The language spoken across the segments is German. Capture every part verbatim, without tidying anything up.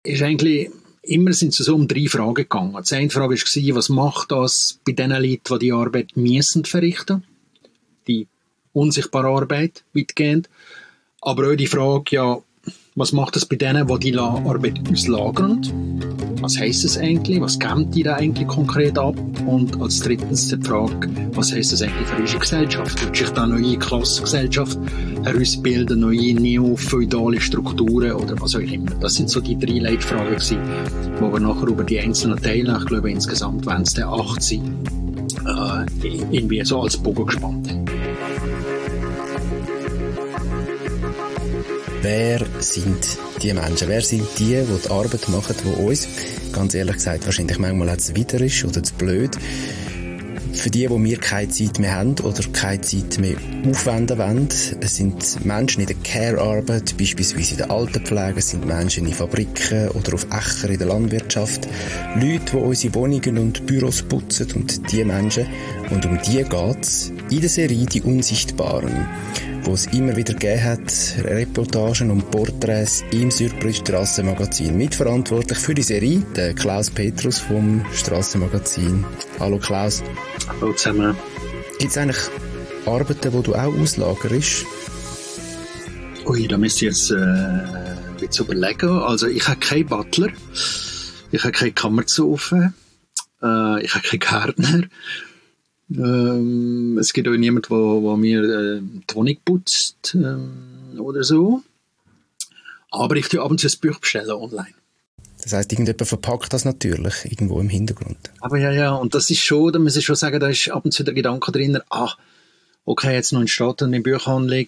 ist eigentlich, immer sind es so um drei Fragen gegangen. Die eine Frage war, was macht das bei den Leuten, die die Arbeit müssen verrichten? Die unsichtbare Arbeit, weitgehend. Aber auch die Frage, ja, was macht das bei denen, die die Arbeit auslagern? Was heisst das eigentlich? Was geben die da eigentlich konkret ab? Und als drittens die Frage, was heisst das eigentlich für unsere Gesellschaft? Wird sich da eine neue Klassengesellschaft herausbilden, neue neofeudale Strukturen oder was auch immer? Das sind so die drei Leitfragen gewesen, wo wir nachher über die einzelnen Teile, ich glaube insgesamt werden es dann acht sein, äh, irgendwie so als Bogen gespannt haben. Wer sind die Menschen? Wer sind die, die die Arbeit machen, die uns, ganz ehrlich gesagt, wahrscheinlich manchmal auch zuwider ist oder zu blöd, für die, die wir keine Zeit mehr haben oder keine Zeit mehr aufwenden wollen? Es sind Menschen in der Care-Arbeit, beispielsweise in der Altenpflege, es sind Menschen in Fabriken oder auf Äckern in der Landwirtschaft, Leute, die unsere Wohnungen und Büros putzen, und die Menschen, und um die geht es in der Serie «Die Unsichtbaren», wo es immer wieder gegeben hat, Reportagen und Porträts im Surprise Strassenmagazin. Mitverantwortlich für die Serie, der Klaus Petrus vom Strassenmagazin. Hallo Klaus. Hallo zusammen. Gibt es eigentlich Arbeiten, die du auch auslagerst? Ui, da müsst ihr jetzt äh, jetzt überlegen. Also ich habe keinen Butler, ich habe keine Kammerzofe, äh, ich habe keinen Gärtner. Ähm, es gibt auch niemanden, der, der mir äh, die Wohnung putzt ähm, oder so. Aber ich tue ab und zu ein Buch bestellen online. Das heisst, irgendjemand verpackt das natürlich irgendwo im Hintergrund. Aber ja, ja, und das ist schon, da muss ich schon sagen, da ist ab und zu der Gedanke drin, ah, okay, jetzt noch in Stadt und im Buchhandlung,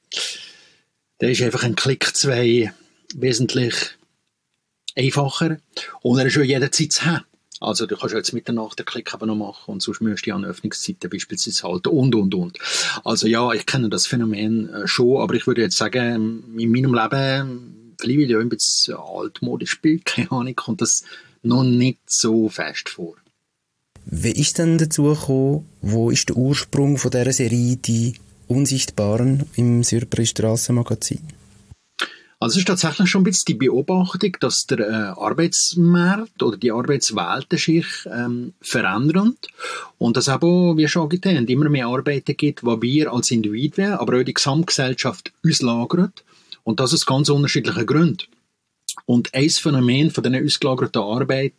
da ist einfach ein Klick zwei wesentlich einfacher. Und er ist schon jederzeit zu haben. Also du kannst jetzt Mitternacht den Klick aber noch machen und sonst müsst du an Öffnungszeiten beispielsweise halten und, und, und. Also ja, ich kenne das Phänomen äh, schon, aber ich würde jetzt sagen, in meinem Leben, vielleicht weil ich auch ein bisschen altmodisch bin, keine Ahnung, kommt das noch nicht so fest vor. Wie ist denn dazu gekommen, wo ist der Ursprung von dieser Serie «Die Unsichtbaren» im Surprise Strassenmagazin? Also es ist tatsächlich schon ein bisschen die Beobachtung, dass der äh, Arbeitsmarkt oder die Arbeitswelt sich ähm, verändern und dass eben, wie schon gesagt haben, immer mehr Arbeiten gibt, die wir als Individuen, aber auch die Gesamtgesellschaft auslagern, und das aus ganz unterschiedlichen Gründen. Und ein Phänomen von dieser ausgelagerten Arbeit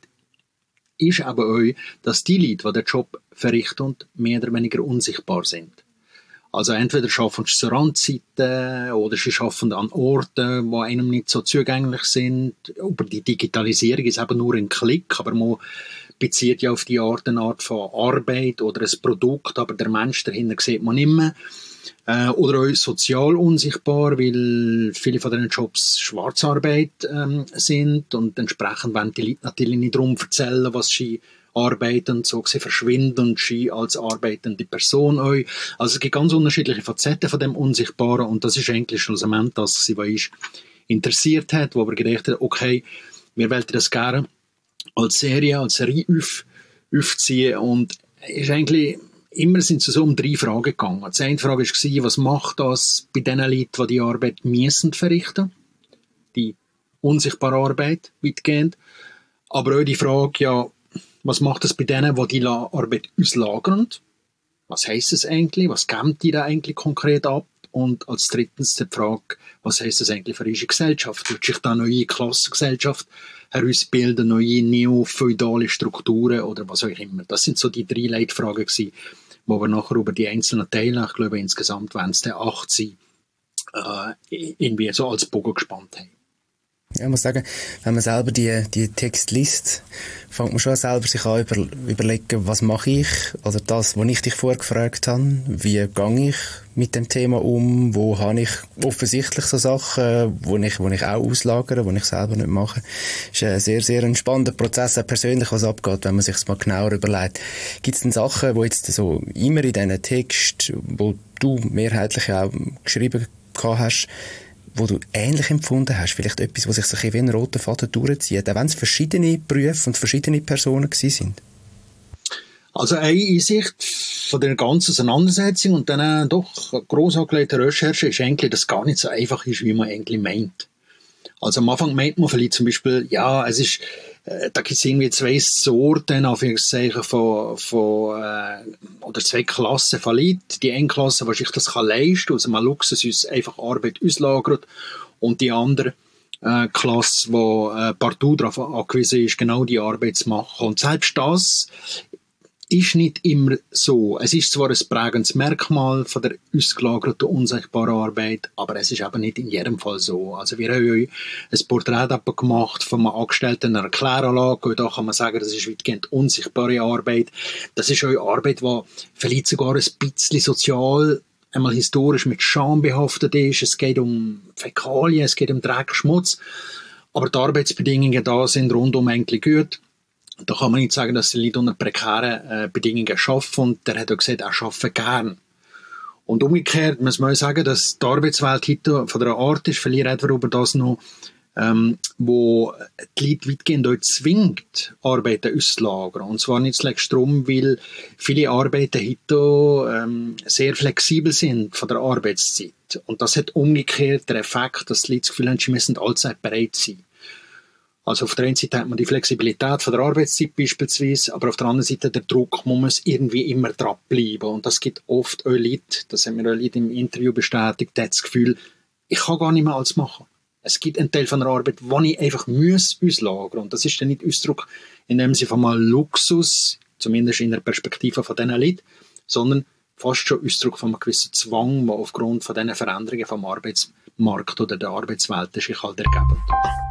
ist eben auch, dass die Leute, die den Job verrichten, mehr oder weniger unsichtbar sind. Also entweder arbeiten sie zu Randzeiten oder sie arbeiten an Orten, die einem nicht so zugänglich sind. Über die Digitalisierung ist eben nur ein Klick, aber man bezieht ja auf die Art eine Art von Arbeit oder ein Produkt, aber der Mensch dahinter sieht man nicht mehr. Äh, oder auch sozial unsichtbar, weil viele von diesen Jobs Schwarzarbeit ähm, sind und entsprechend wollen die Leute natürlich nicht darum erzählen, was sie arbeiten, so sie verschwinden und sie als arbeitende Person auch. Also es gibt ganz unterschiedliche Facetten von dem Unsichtbaren und das ist eigentlich schlussendlich das, was uns interessiert hat, wo wir gedacht haben, okay, wir wollten das gerne als Serie, als Serie auf, aufziehen und es ist eigentlich immer sind es so um drei Fragen gegangen. Die eine Frage war, was macht das bei den Leuten, die die Arbeit müssen verrichten? Die unsichtbare Arbeit, weitgehend. Aber auch die Frage, ja, was macht das bei denen, die die Arbeit auslagern? Was heisst das eigentlich? Was geben die da eigentlich konkret ab? Und als drittens die Frage, was heisst das eigentlich für unsere Gesellschaft? Wird sich da eine neue Klassengesellschaft herausbilden, neue neofeudale Strukturen oder was auch immer? Das sind so die drei Leitfragen gewesen, wo wir nachher über die einzelnen Teile, ich glaube insgesamt werden es dann acht sein, äh, irgendwie so als Bogen gespannt haben. Ja, ich muss sagen, wenn man selber die, die Text liest, fängt man schon selber sich an über, überlegen, was mache ich? Oder das, was ich dich vorher gefragt habe, wie gehe ich mit dem Thema um? Wo habe ich offensichtlich so Sachen, wo ich, wo ich auch auslagere, wo ich selber nicht mache? Das ist ein sehr, sehr ein spannender Prozess, auch persönlich, was abgeht, wenn man sich es mal genauer überlegt. Gibt es denn Sachen, wo jetzt so immer in diesen Text, wo du mehrheitlich auch geschrieben hast, wo du ähnlich empfunden hast, vielleicht etwas, was sich so ein wie ein roter Faden durchzieht, auch wenn es verschiedene Berufe und verschiedene Personen gewesen sind? Also eine Einsicht von der ganzen Auseinandersetzung und dann doch gross angelegte Recherche ist eigentlich, dass es gar nicht so einfach ist, wie man eigentlich meint. Also am Anfang meint man vielleicht zum Beispiel, ja, es ist, äh, da gibt es irgendwie zwei Sorten, Anführungszeichen, von, von äh, oder zwei Klassen von Leuten. Die eine Klasse, die sich das kann leisten, also man Luxus uns einfach Arbeit auslagert, und die andere äh, Klasse, die äh, partout darauf angewiesen ist, genau die Arbeit zu machen. Und selbst das ist nicht immer so. Es ist zwar ein prägendes Merkmal von der ausgelagerten, unsichtbaren Arbeit, aber es ist eben nicht in jedem Fall so. Also wir haben euch ein Porträt gemacht von einem Angestellten in einer Kläranlage, und da kann man sagen, das ist weitgehend unsichtbare Arbeit. Das ist eure Arbeit, die vielleicht sogar ein bisschen sozial, einmal historisch mit Scham behaftet ist. Es geht um Fäkalien, es geht um Dreck, Schmutz, aber die Arbeitsbedingungen da sind rundum eigentlich gut. Da kann man nicht sagen, dass die Leute unter prekären äh, Bedingungen arbeiten, und der hat auch gesagt, er arbeitet gern. Und umgekehrt muss man sagen, dass die Arbeitswelt heute von der Art ist, vielleicht reden wir über das noch, ähm, wo die Leute weitgehend auch zwingt, Arbeiten auszulagern. Und zwar nicht zuletzt darum, weil viele Arbeiten heute ähm, sehr flexibel sind von der Arbeitszeit. Und das hat umgekehrt den Effekt, dass die Leute das Gefühl haben, sie müssen allzeit bereit sein. Also auf der einen Seite hat man die Flexibilität von der Arbeitszeit beispielsweise, aber auf der anderen Seite der Druck, man muss irgendwie immer dranbleiben. Und das gibt oft auch Leute, das haben mir auch Leute im Interview bestätigt, die hat das Gefühl, ich kann gar nicht mehr alles machen. Es gibt einen Teil von der Arbeit, wo ich einfach muss auslagern. Und das ist dann nicht Ausdruck in dem Sinne von mal Luxus, zumindest in der Perspektive von diesen Leuten, sondern fast schon Ausdruck von einem gewissen Zwang, der aufgrund von diesen Veränderungen vom Arbeitsmarkt oder der Arbeitswelt sich halt ergeben.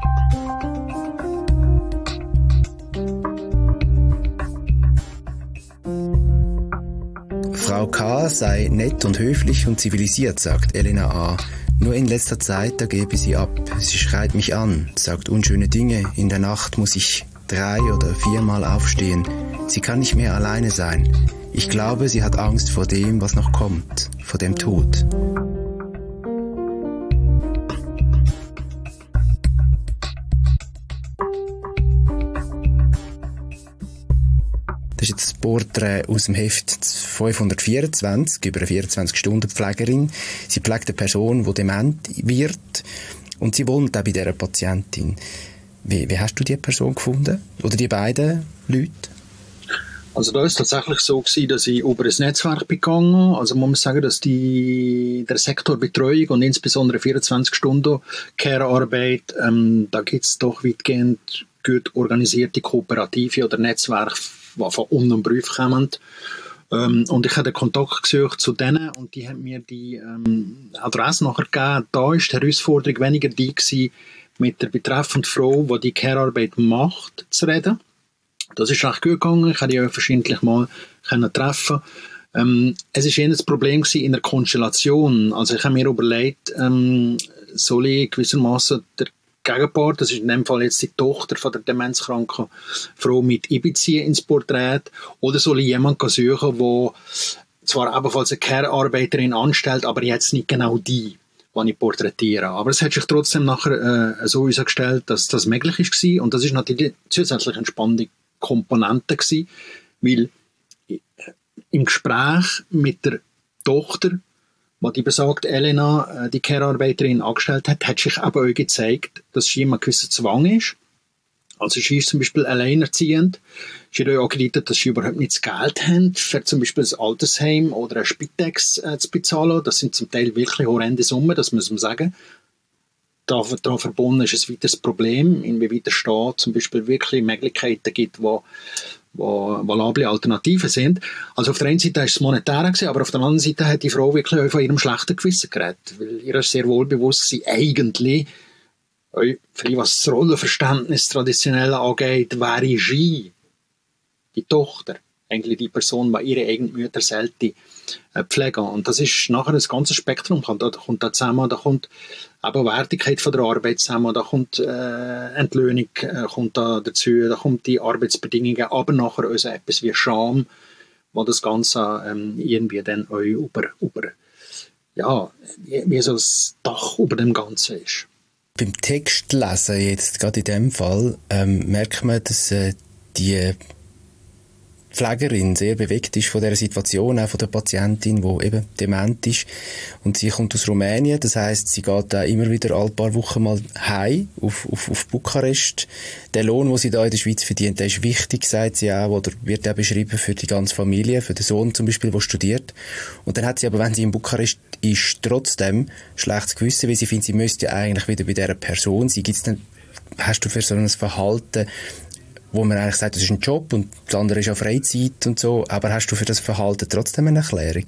Frau K. sei nett und höflich und zivilisiert, sagt Elena A. Nur in letzter Zeit, da gebe sie ab. Sie schreit mich an, sagt unschöne Dinge. In der Nacht muss ich drei oder viermal aufstehen. Sie kann nicht mehr alleine sein. Ich glaube, sie hat Angst vor dem, was noch kommt, vor dem Tod. Das ist jetzt das Porträt aus dem Heft fünfhundertvierundzwanzig über eine vierundzwanzig-Stunden-Pflegerin. Sie pflegt eine Person, die dement wird, und sie wohnt auch bei dieser Patientin. Wie, wie hast du die Person gefunden? Oder die beiden Leute? Also da ist es tatsächlich so gewesen, dass ich über ein Netzwerk begangen. Also man muss sagen, dass die, der Sektor Betreuung und insbesondere vierundzwanzig-Stunden-Care-Arbeit, ähm, da gibt es doch weitgehend gut organisierte Kooperative oder Netzwerke, die von unten im Brief kommen. Ähm, und ich habe Kontakt gesucht zu denen, und die haben mir die ähm, Adresse nachher gegeben. Da war die Herausforderung weniger die gewesen, mit der betreffenden Frau, die die Care-Arbeit macht, zu reden. Das ist recht gut gegangen. Ich konnte die auch verschiedentlich mal treffen. Ähm, es war eher das Problem gewesen in der Konstellation. Also ich habe mir überlegt, ähm, soll ich gewissermaßen der Gegenpart, das ist in dem Fall jetzt die Tochter von der demenzkranken Frau, mit einbeziehen ins Porträt, oder soll ich jemanden suchen, der zwar ebenfalls eine Care-Arbeiterin anstellt, aber jetzt nicht genau die, die ich porträtiere. Aber es hat sich trotzdem nachher äh, so herausgestellt, dass das möglich war, und das ist natürlich zusätzlich eine spannende Komponente gewesen, weil im Gespräch mit der Tochter, was die besagte Elena, die Care-Arbeiterin, angestellt hat, hat sich eben auch gezeigt, dass sie immer ein gewisser Zwang ist. Also sie ist zum Beispiel alleinerziehend. Sie hat auch angedeutet, dass sie überhaupt nicht das Geld haben, für zum Beispiel ein Altersheim oder eine Spitex äh, zu bezahlen. Das sind zum Teil wirklich horrende Summen, das muss man sagen. Daran verbunden ist ein weiteres Problem, inwieweit der Staat zum Beispiel wirklich Möglichkeiten gibt, wo wo valable Alternativen sind. Also auf der einen Seite war es monetär gewesen, aber auf der anderen Seite hat die Frau wirklich auch von ihrem schlechten Gewissen geredet, weil ihr ist sehr wohl bewusst, sie eigentlich, was das Rollenverständnis traditionell angeht, wäre sie die Tochter, eigentlich die Person, die ihre eigene Mütter sollte pflegen. Und das ist nachher ein ganzes Spektrum. Da kommt da zusammen, da kommt eben Wertigkeit von der Arbeit zusammen, da kommt äh, Entlöhnung äh, kommt da dazu, da kommt die Arbeitsbedingungen, aber nachher auch so etwas wie Scham, wo das Ganze ähm, irgendwie dann auch über, über ja, wie so das Dach über dem Ganzen ist. Beim Textlesen jetzt, gerade in dem Fall, ähm, merkt man, dass äh, die Pflegerin sehr bewegt ist von dieser Situation, auch von der Patientin, die eben dement ist. Und sie kommt aus Rumänien, das heisst, sie geht auch immer wieder alle paar Wochen mal heim auf, auf, auf Bukarest. Der Lohn, den sie da in der Schweiz verdient, der ist wichtig, sagt sie auch, oder wird auch beschrieben für die ganze Familie, für den Sohn zum Beispiel, der studiert. Und dann hat sie aber, wenn sie in Bukarest ist, trotzdem schlechtes Gewissen, weil sie findet, sie müsste ja eigentlich wieder bei dieser Person sein. Gibt's denn, hast du für so ein Verhalten, wo man eigentlich sagt, das ist ein Job und das andere ist ja Freizeit und so, aber hast du für das Verhalten trotzdem eine Erklärung?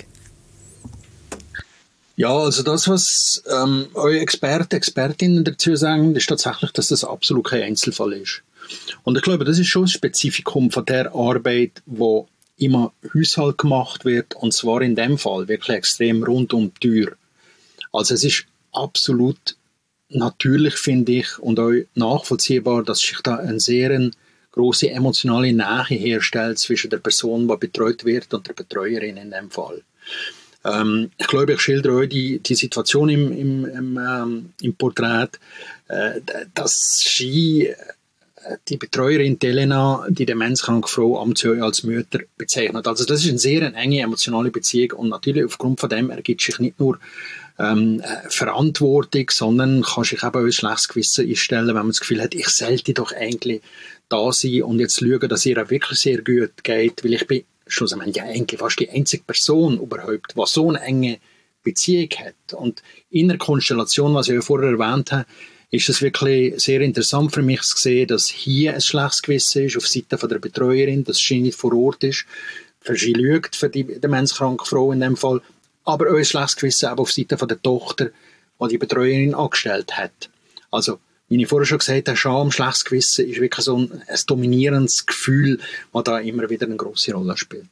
Ja, also das, was ähm, eure Experten, Expertinnen dazu sagen, ist tatsächlich, dass das absolut kein Einzelfall ist. Und ich glaube, das ist schon ein Spezifikum von der Arbeit, wo immer Haushalt gemacht wird, und zwar in dem Fall wirklich extrem rund um die Tür. Also es ist absolut natürlich, finde ich, und auch nachvollziehbar, dass sich da ein sehr große emotionale Nähe herstellt zwischen der Person, die betreut wird, und der Betreuerin in dem Fall. Ähm, ich glaube, ich schildere euch die, die Situation im, im, im, ähm, im Porträt, äh, dass sie, die Betreuerin Elena, die demenzkranke Frau amtsjährlich als Mutter bezeichnet. Also das ist eine sehr enge emotionale Beziehung, und natürlich aufgrund von dem ergibt sich nicht nur ähm, Verantwortung, sondern kann sich eben ein schlechtes Gewissen einstellen, wenn man das Gefühl hat, ich sollte doch eigentlich da sein und jetzt schauen, dass ihr auch wirklich sehr gut geht, weil ich bin schlussendlich ja eigentlich fast die einzige Person überhaupt, die so eine enge Beziehung hat. Und in der Konstellation, was ich ja vorher erwähnt habe, ist es wirklich sehr interessant für mich zu sehen, dass hier ein schlechtes Gewissen ist auf Seite von der Betreuerin, dass sie nicht vor Ort ist, für sie lügt, für die demenzkranke Frau in dem Fall, aber auch ein schlechtes Gewissen auch auf Seite von der Tochter, die die Betreuerin angestellt hat. Also, wie ich vorher schon gesagt habe, Scham, schlechtes Gewissen ist wirklich so ein, ein dominierendes Gefühl, das da immer wieder eine grosse Rolle spielt.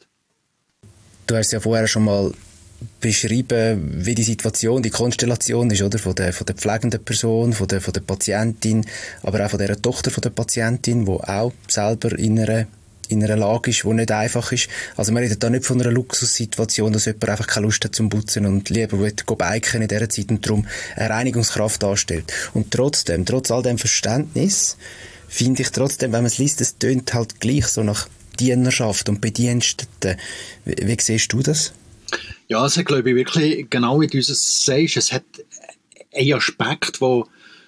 Du hast ja vorher schon mal beschrieben, wie die Situation, die Konstellation ist, oder? Von der, von der pflegenden Person, von der, von der Patientin, aber auch von der Tochter von der Patientin, die auch selber in einer, in einer Lage ist, die nicht einfach ist. Also man redet da nicht von einer Luxussituation, dass jemand einfach keine Lust hat zum Putzen und lieber will biken in dieser Zeit und darum eine Reinigungskraft darstellt. Und trotzdem, trotz all dem Verständnis, finde ich trotzdem, wenn man es liest, es tönt halt gleich so nach Dienerschaft und Bediensteten. Wie, wie siehst du das? Ja, es hat, glaube ich, wirklich, genau wie du es sagst, es hat einen Aspekt, wo,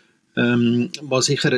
ähm, was sicher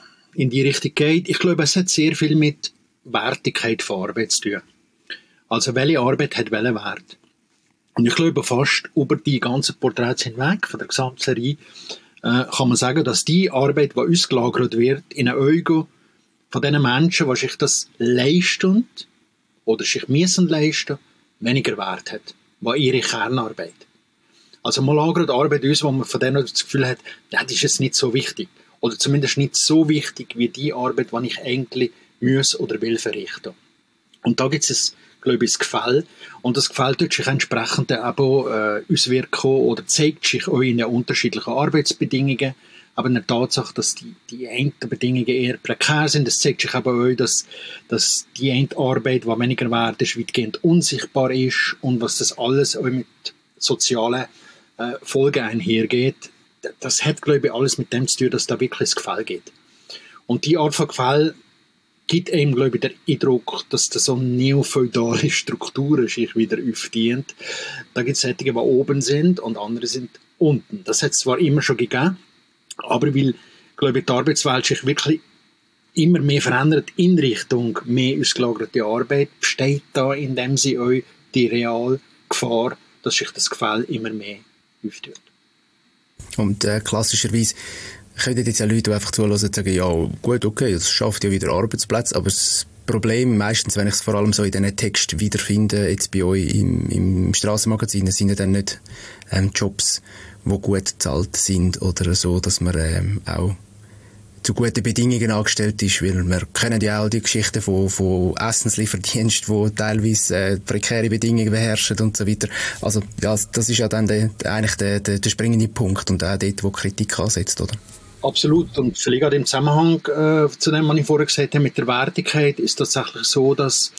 in die Richtung geht. Ich glaube, es hat sehr viel mit Wertigkeit von Arbeit zu tun. Also, welche Arbeit hat welchen Wert? Und ich glaube, fast über die ganzen Porträts hinweg, von der Gesamtserie, äh, kann man sagen, dass die Arbeit, die ausgelagert wird, in den Augen von diesen Menschen, die sich das leisten oder sich müssen leisten, weniger Wert hat, was ihre Kernarbeit. Also man lagert Arbeit aus, wo man von denen das Gefühl hat, ja, das ist jetzt nicht so wichtig. Oder zumindest nicht so wichtig wie die Arbeit, die ich eigentlich muss oder will verrichten. Und da gibt es, glaube ich, das Gefälle. Und das Gefälle tut sich entsprechend auch äh, auswirken oder zeigt sich auch in den unterschiedlichen Arbeitsbedingungen. Aber in der Tatsache, dass die, die einen Bedingungen eher prekär sind, das zeigt sich aber auch, dass, dass die eine Arbeit, die weniger wert ist, weitgehend unsichtbar ist, und was das alles auch mit sozialen äh, Folgen einhergeht. Das hat, glaube ich, alles mit dem zu tun, dass da wirklich das Gefälle geht. Und die Art von Gefälle gibt einem, glaube ich, den Eindruck, dass da so neofeudale Strukturen sich wieder aufdient. Da gibt es solche, die oben sind und andere sind unten. Das hat es zwar immer schon gegeben, aber weil, glaube ich, die Arbeitswelt sich wirklich immer mehr verändert in Richtung mehr ausgelagerte Arbeit, besteht da in dem Sinne auch die reale Gefahr, dass sich das Gefälle immer mehr auftut. Und äh, klassischerweise können jetzt ja Leute, die einfach zuhören und sagen, ja gut, okay, es schafft ja wieder Arbeitsplätze, aber das Problem, meistens, wenn ich es vor allem so in diesen Texten wiederfinde, jetzt bei euch im, im Strassenmagazin, sind ja dann nicht ähm, Jobs, die gut bezahlt sind oder so, dass man ähm, auch zu guten Bedingungen angestellt ist, weil wir kennen ja auch die Geschichten von, von Essenslieferdiensten, wo teilweise äh, prekäre Bedingungen beherrschen und so weiter. Also ja, das ist ja dann der, der, eigentlich der, der, der springende Punkt und auch dort, wo Kritik ansetzt, oder? Absolut. Und vielleicht auch im Zusammenhang äh, zu dem, was ich vorher gesagt habe, mit der Wertigkeit, ist tatsächlich so, dass,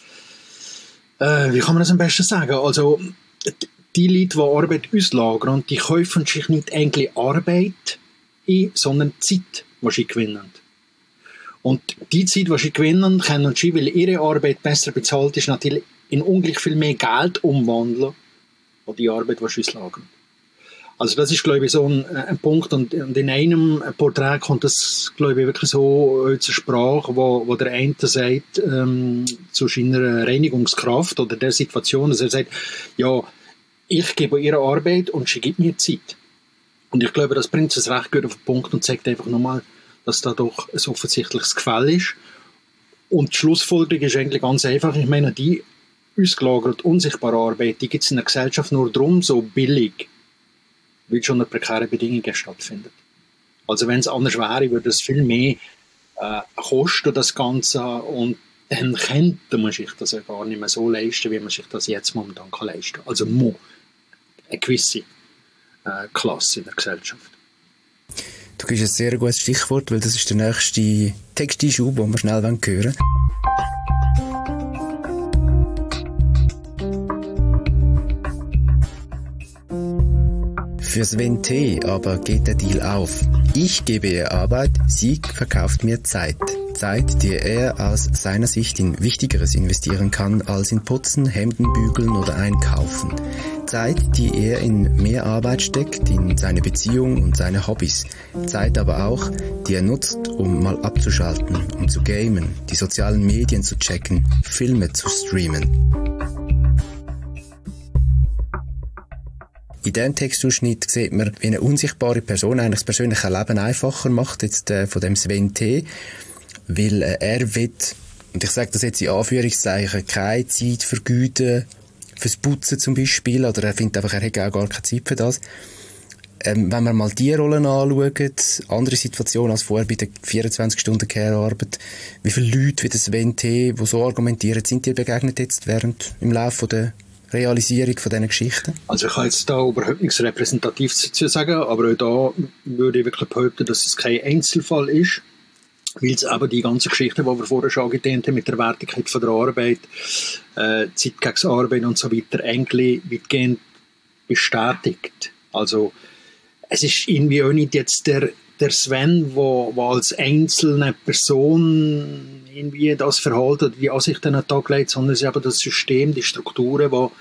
äh, wie kann man das am besten sagen, also die Leute, die Arbeit auslagern, die kaufen sich nicht eigentlich Arbeit ein, sondern Zeit, die sie gewinnen. Und die Zeit, die sie gewinnen können, sie, weil ihre Arbeit besser bezahlt ist, natürlich in ungleich viel mehr Geld umwandeln, als die Arbeit, die sie auslagern. Also das ist, glaube ich, so ein, ein Punkt. Und, und in einem Porträt kommt das, glaube ich, wirklich so zur Sprache, wo, wo der eine sagt, ähm, zu seiner Reinigungskraft oder der Situation, dass er sagt, ja, ich gebe ihr Arbeit und sie gibt mir Zeit. Und ich glaube, das bringt es recht gut auf den Punkt und sagt einfach nochmal, dass da doch ein offensichtliches Gefälle ist. Und die Schlussfolgerung ist eigentlich ganz einfach. Ich meine, die ausgelagerte, unsichtbare Arbeit, die gibt es in der Gesellschaft nur darum so billig, weil schon unter prekären Bedingungen stattfindet. Also wenn es anders wäre, würde es viel mehr äh, kosten, das Ganze, und dann könnte man sich das ja gar nicht mehr so leisten, wie man sich das jetzt momentan kann leisten kann. Also muss eine gewisse äh, Klasse in der Gesellschaft. Du gibst ein sehr gutes Stichwort, weil das ist der nächste Texteinschub, den wir schnell hören wollen. Für Sven T. aber geht der Deal auf. Ich gebe ihr Arbeit, sie verkauft mir Zeit. Zeit, die er aus seiner Sicht in Wichtigeres investieren kann, als in Putzen, Hemden bügeln oder Einkaufen. Zeit, die er in mehr Arbeit steckt, in seine Beziehung und seine Hobbys. Zeit aber auch, die er nutzt, um mal abzuschalten, um zu gamen, die sozialen Medien zu checken, Filme zu streamen. In diesem Textausschnitt sieht man, wie eine unsichtbare Person eigentlich das persönliche Leben einfacher macht, jetzt äh, von dem Sven T., weil äh, er will, und ich sage das jetzt in Anführungszeichen, keine Zeit vergeuden, fürs Putzen zum Beispiel, oder er findet einfach, er hat auch gar keine Zeit für das. Ähm, wenn wir mal die Rollen anschauen, andere Situationen als vorher bei der vierundzwanzig-Stunden-Care-Arbeit, wie viele Leute wie der Sven T., die so argumentieren, sind dir begegnet jetzt während, im Laufe der Realisierung von diesen Geschichten? Also ich kann jetzt da überhaupt nichts repräsentativ dazu sagen, aber auch da würde ich wirklich behaupten, dass es kein Einzelfall ist, weil es eben die ganzen Geschichten, die wir vorher schon angetönt haben, mit der Wertigkeit von der Arbeit, äh, Zeit gegen Arbeit und so weiter, eigentlich weitgehend bestätigt. Also es ist irgendwie auch nicht jetzt der, der Sven, wo, wo als einzelne Person irgendwie das Verhalten, die Ansicht an den Tag legt, sondern es ist eben das System, die Strukturen, die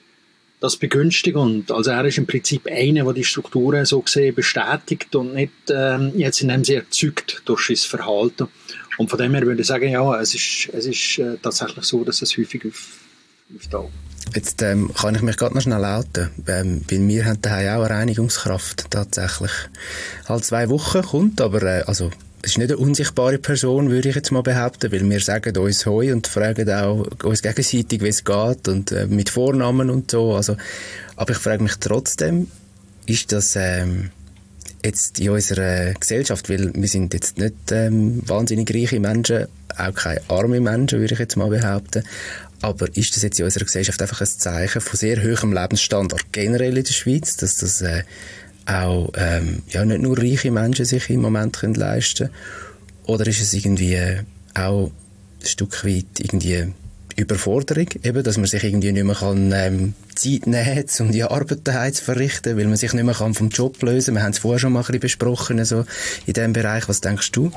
das begünstigen. Und also er ist im Prinzip einer, der die Strukturen so gesehen bestätigt und nicht ähm, jetzt in dem sie erzeugt durch sein Verhalten. Und von dem her würde ich sagen, ja, es ist, es ist äh, tatsächlich so, dass es häufig auf, auftaucht. Jetzt ähm, kann ich mich gerade noch schnell outen, ähm, weil wir haben daheim auch eine Reinigungskraft tatsächlich. Alle zwei Wochen kommt, aber äh, also es ist nicht eine unsichtbare Person, würde ich jetzt mal behaupten, weil wir sagen uns Hoi und fragen auch uns gegenseitig, wie es geht und äh, mit Vornamen und so. Also, aber ich frage mich trotzdem, ist das ähm, jetzt in unserer Gesellschaft, weil wir sind jetzt nicht ähm, wahnsinnig reiche Menschen, auch keine arme Menschen, würde ich jetzt mal behaupten, aber ist das jetzt in unserer Gesellschaft einfach ein Zeichen von sehr hohem Lebensstandard generell in der Schweiz, dass das äh, auch ähm, ja, nicht nur reiche Menschen sich im Moment können leisten können? Oder ist es irgendwie auch ein Stück weit irgendwie Überforderung, eben, dass man sich irgendwie nicht mehr kann, ähm, Zeit nehmen kann, um die Arbeit daheim zu verrichten, weil man sich nicht mehr kann vom Job lösen kann? Wir haben es vorher schon mal ein bisschen besprochen, also in diesem Bereich. Was denkst du?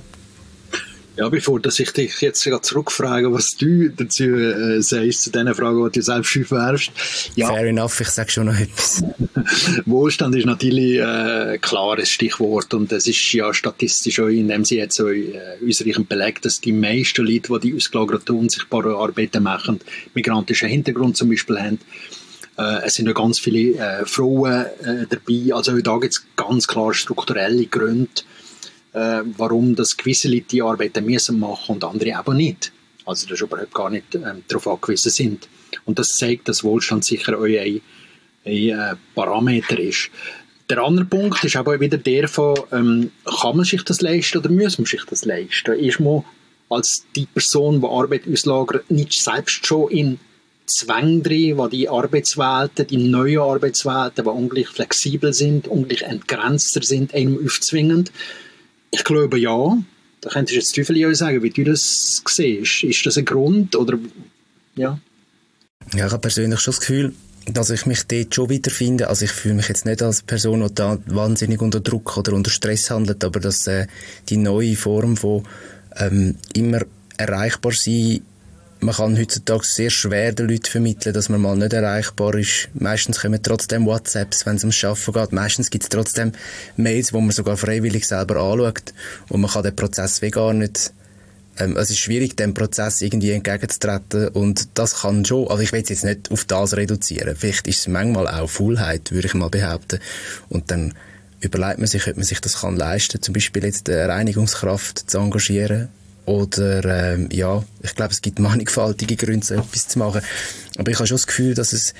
Ja, bevor dass ich dich jetzt zurückfrage, was du dazu äh, sagst, zu den Fragen, die du selbst aufwerfst. Ja. Fair enough, ich sage schon noch etwas. Wohlstand ist natürlich ein äh, klares Stichwort und es ist ja statistisch auch in dem Sinne jetzt auch, äh, ausreichend belegt, dass die meisten Leute, die die ausgelagerten, unsichtbaren Arbeiten machen, migrantischen Hintergrund zum Beispiel haben. Äh, es sind ja ganz viele äh, Frauen äh, dabei, also auch da gibt es ganz klar strukturelle Gründe, Äh, warum das gewisse Leute die Arbeiten müssen machen und andere aber nicht. Also das überhaupt gar nicht ähm, darauf angewiesen sind. Und das zeigt, dass Wohlstand sicher auch ein, ein äh, Parameter ist. Der andere Punkt ist aber wieder der von, ähm, kann man sich das leisten oder muss man sich das leisten? Ist man als die Person, die Arbeit auslagert, nicht selbst schon in Zwang drin, wo die Arbeitswelten, die neuen Arbeitswelten, die ungleich flexibel sind, ungleich entgrenzter sind, einem aufzwingend? Ich glaube ja. Da könntest du jetzt Teufel ja sagen, wie du das siehst. Ist das ein Grund? Oder, ja? Ja, ich habe persönlich schon das Gefühl, dass ich mich dort schon wiederfinde. Also ich fühle mich jetzt nicht als Person, die da wahnsinnig unter Druck oder unter Stress handelt, aber dass äh, die neue Form von ähm, immer erreichbar sein. Man kann heutzutage sehr schwer den Leuten vermitteln, dass man mal nicht erreichbar ist. Meistens kommen trotzdem WhatsApps, wenn es ums Arbeiten geht. Meistens gibt es trotzdem Mails, wo man sogar freiwillig selber anschaut. Und man kann den Prozess wie gar nicht... Ähm, es ist schwierig, dem Prozess irgendwie entgegenzutreten. Und das kann schon... Also ich will es jetzt nicht auf das reduzieren. Vielleicht ist es manchmal auch Faulheit, würde ich mal behaupten. Und dann überlegt man sich, ob man sich das kann leisten kann. Zum Beispiel jetzt eine Reinigungskraft zu engagieren. Oder, ähm, ja, ich glaube, es gibt mannigfaltige Gründe, so etwas zu machen. Aber ich habe schon das Gefühl, dass es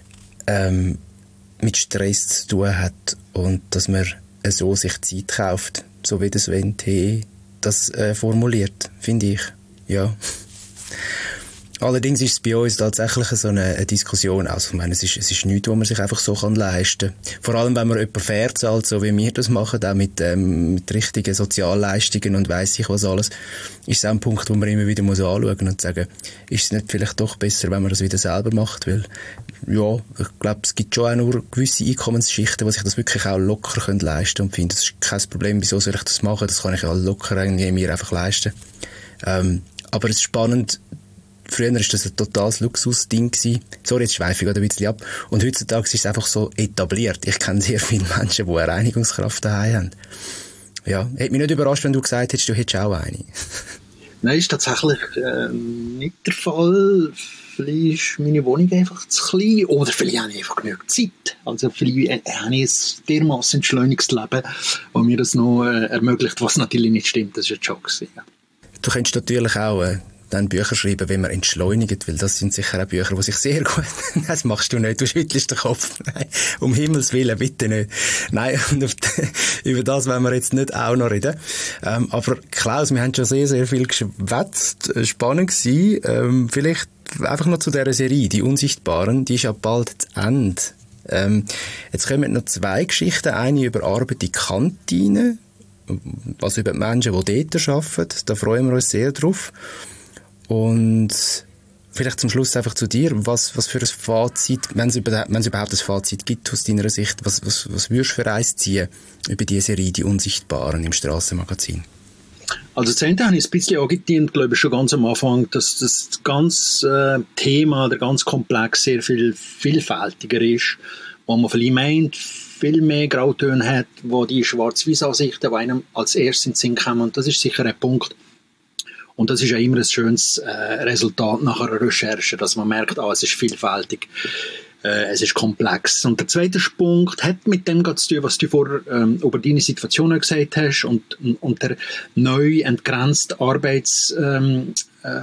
ähm, mit Stress zu tun hat und dass man so sich Zeit kauft, so wie das W N T das äh, formuliert, finde ich. Ja. Allerdings ist es bei uns tatsächlich so eine, eine Diskussion. Also, ich meine, es ist, es ist nichts, was man sich einfach so kann leisten kann. Vor allem, wenn man jemanden fair zahlt, so wie wir das machen, auch mit, ähm, mit richtigen Sozialleistungen und weiss ich was alles, ist es auch ein Punkt, wo man immer wieder muss anschauen und sagen, ist es nicht vielleicht doch besser, wenn man das wieder selber macht? Weil, ja, ich glaube, es gibt schon auch nur gewisse Einkommensschichten, die sich das wirklich auch locker können leisten und finden, das ist kein Problem, wieso soll ich das machen? Das kann ich auch locker irgendwie mir einfach leisten. Ähm, aber es ist spannend. Früher war das ein totales Luxusding gewesen. Sorry, jetzt schweife ich gerade ein bisschen ab. Und heutzutage ist es einfach so etabliert. Ich kenne sehr viele Menschen, die eine Reinigungskraft daheim haben. Ja, hätte mich nicht überrascht, wenn du gesagt hättest, du hättest auch eine. Nein, ist tatsächlich äh, nicht der Fall. Vielleicht ist meine Wohnung einfach zu klein. Oder vielleicht habe ich einfach genug Zeit. Also vielleicht habe ich ein dermassen entschleunigtes Leben, das mir das noch äh, ermöglicht, was natürlich nicht stimmt. Das ist ein Joke. Ja. Du könntest natürlich auch... Äh dann Bücher schreiben, wenn man entschleunigt, weil das sind sicher auch Bücher, die sich sehr gut... Das machst du nicht, du schüttelst den Kopf. Nein, um Himmels Willen, bitte nicht. Nein, und auf die, über das wollen wir jetzt nicht auch noch reden. Ähm, aber Klaus, wir haben schon sehr, sehr viel geschwätzt. Spannend gewesen. Ähm, vielleicht einfach noch zu dieser Serie, «Die Unsichtbaren», die ist ja bald zu Ende. Ähm, jetzt kommen noch zwei Geschichten. Eine über Arbeit in Kantinen, also über die Menschen, die dort arbeiten. Da freuen wir uns sehr drauf. Und vielleicht zum Schluss einfach zu dir, was, was für ein Fazit, wenn es überhaupt, wenn es überhaupt ein Fazit gibt aus deiner Sicht, was, was, was würdest du für eins ziehen über die Serie «Die Unsichtbaren» im Strassenmagazin? Also das eine habe ich ein bisschen angedient, glaube ich, schon ganz am Anfang, dass das ganze äh, Thema, der ganze Komplex sehr viel vielfältiger ist, wo man vielleicht meint, viel mehr Grautöne hat, wo die Schwarz-Weiß-Ansichten, die einem als erstes in den Sinn kommen, und das ist sicher ein Punkt. Und das ist ja immer ein schönes äh, Resultat nach einer Recherche, dass man merkt, ah, es ist vielfältig, äh, es ist komplex. Und der zweite Punkt hat mit dem zu tun, was du vorher ähm, über deine Situation gesagt hast und, und der neu entgrenzte Arbeitsmarkt,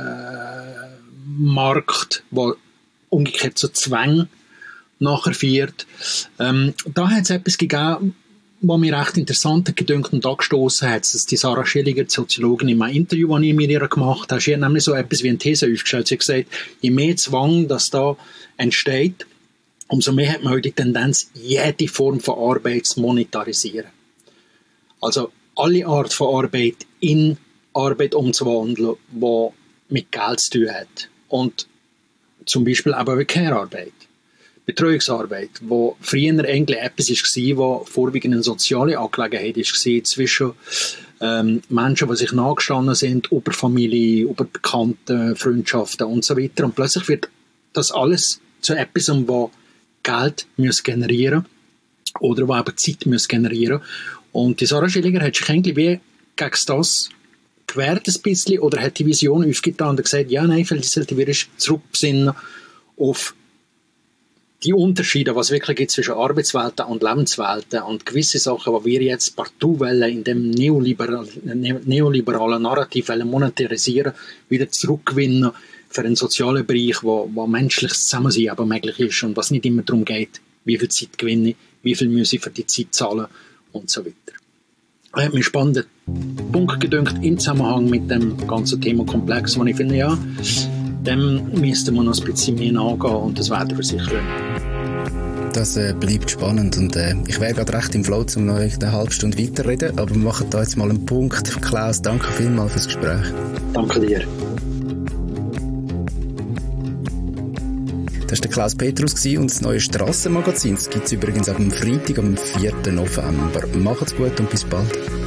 ähm, äh, der umgekehrt zu Zwängen nachher führt. Ähm, da hat es etwas gegeben, was mir recht interessant hat gedünkt und angestossen hat, dass die Sarah Schilliger, die Soziologin, in einem Interview, das ich mit ihr gemacht habe, sie hat nämlich so etwas wie eine These aufgestellt. Sie hat gesagt, je mehr Zwang, das da entsteht, umso mehr hat man heute die Tendenz, jede Form von Arbeit zu monetarisieren. Also alle Art von Arbeit in Arbeit umzuwandeln, die mit Geld zu tun hat. Und zum Beispiel aber wie Care-Arbeit. Betreuungsarbeit, wo früher eigentlich etwas war, wo vorwiegend eine soziale Angelegenheit war, zwischen ähm, Menschen, die sich nahegestanden sind, über Familie, über Bekannte, Freundschaften und so weiter. Und plötzlich wird das alles zu etwas, wo Geld muss generieren oder wo eben Zeit muss generieren. Und die Sarah Schilliger hat sich eigentlich wie gegen das gewehrt ein bisschen oder hat die Vision aufgetan und gesagt, ja, nein, vielleicht sollte wir zurückbesinnen auf die Unterschiede, was wirklich gibt zwischen Arbeitswelten und Lebenswelten und gewisse Sachen, die wir jetzt partout wollen, in dem neoliberalen, neoliberalen Narrativ wollen monetarisieren, wieder zurückgewinnen für einen sozialen Bereich, wo, wo menschliches Zusammensein aber möglich ist und was nicht immer darum geht, wie viel Zeit gewinne ich, wie viel muss ich für die Zeit zahlen und so weiter. Ich habe mir einen spannenden Punkt gedünkt im Zusammenhang mit dem ganzen Themenkomplex, wo ich finde, ja, dem müsste man noch ein bisschen mehr nachgehen und das werden wir sicher. Das äh, bleibt spannend und äh, ich wäre gerade recht im Flow, um noch eine halbe Stunde weiterreden, aber wir machen da jetzt mal einen Punkt. Klaus, danke vielmals fürs Gespräch. Danke dir. Das war der Klaus Petrus und das neue Strassenmagazin. Das gibt es übrigens ab dem Freitag, am vierten November. Macht's gut und bis bald.